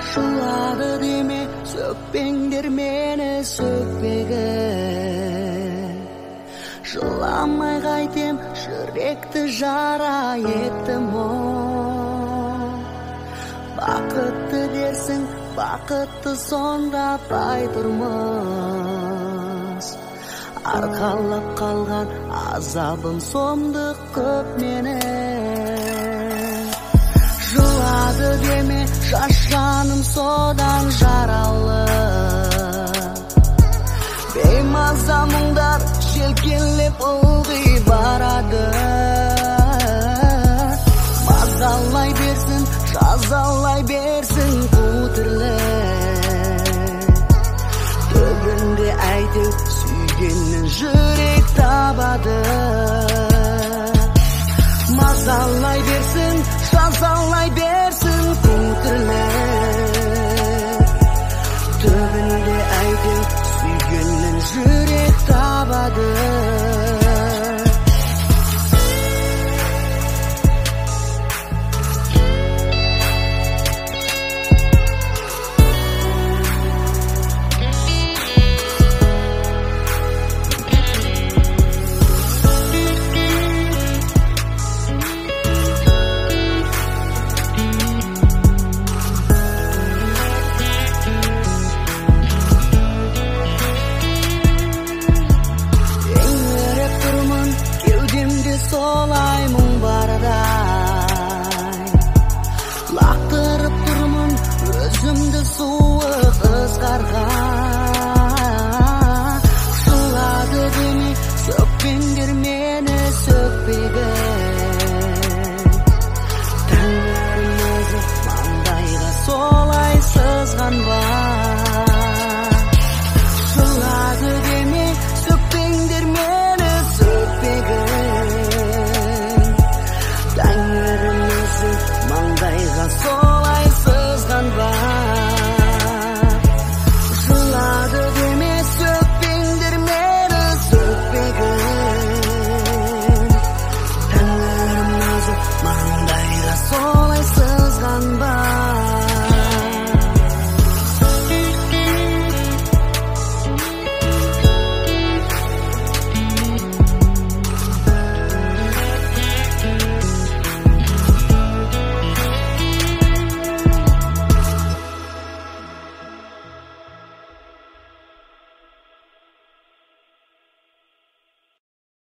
Жылады деме, сөкпеңдер мені сөкпегін. Жыламай қайтем, жүректі жара еттім ол. Бақытты дерсің, бақытты соңдап айтырмыз. Арқалап қалған азабым сомдық көп менің. Жылады деме, шашқаным содан жаралы. Беймаза мұңдар желкелеп ылғи барады. Мазалай берсін, жазалай берсін бұл тірлік. Түбінде әйтеу сүйгеннің жүрек табады. Мазалай берсін, жазалай берсін бұл тірлік. Түбінде әйтеу сүйгеннің жүрек табады. Солай мұң бардай, лақтырып тұрмын өзімді суық ызғарға. Жылады деме, сөкпеңдер мені сөкпегін. Тәңірім өзі маңдайға